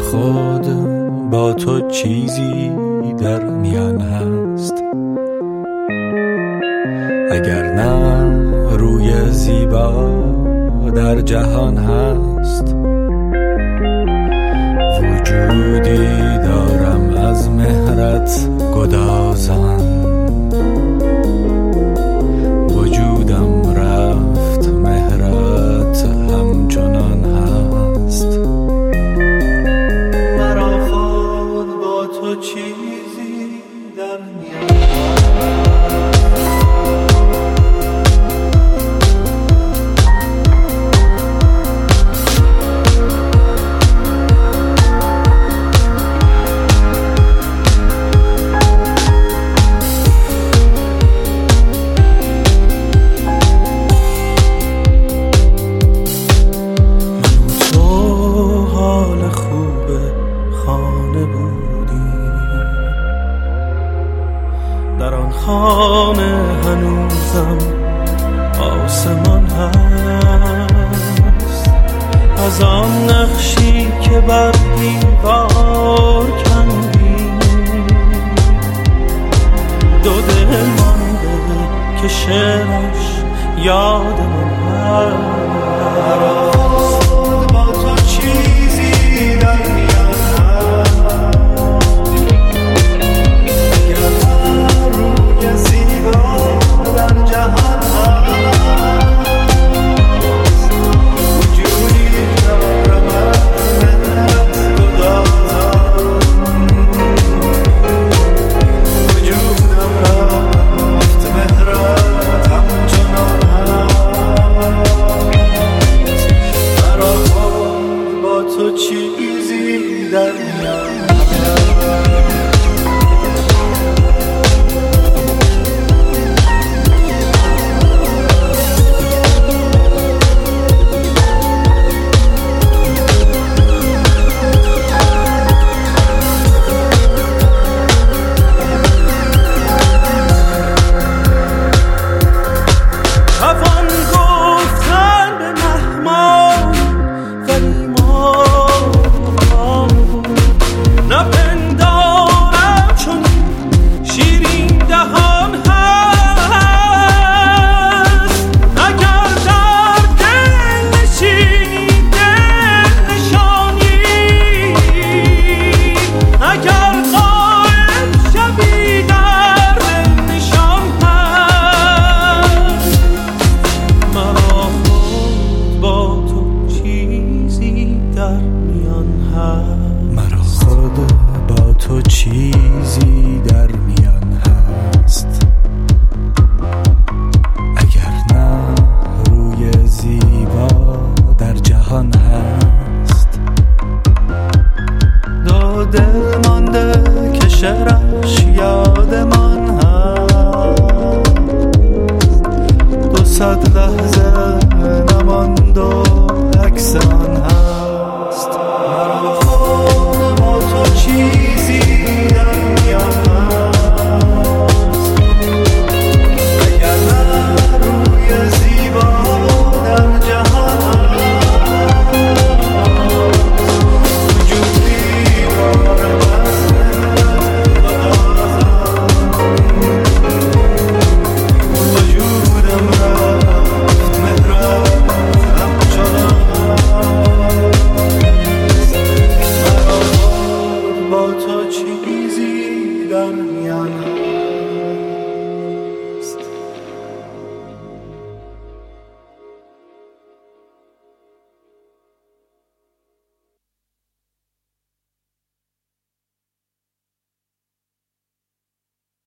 خود با تو چیزی در میان هست، اگر نه روی زیبا در جهان هست. وجودی دارم از مهرت گدازان، وجودم رفت مهرت همچنان هست. مرا خود با تو چیزی در میان در آن خانه هنوزم آسمان هست، از آن نقشی که بر دیوار کندی دو دل مانده که شعرش یاد من هست.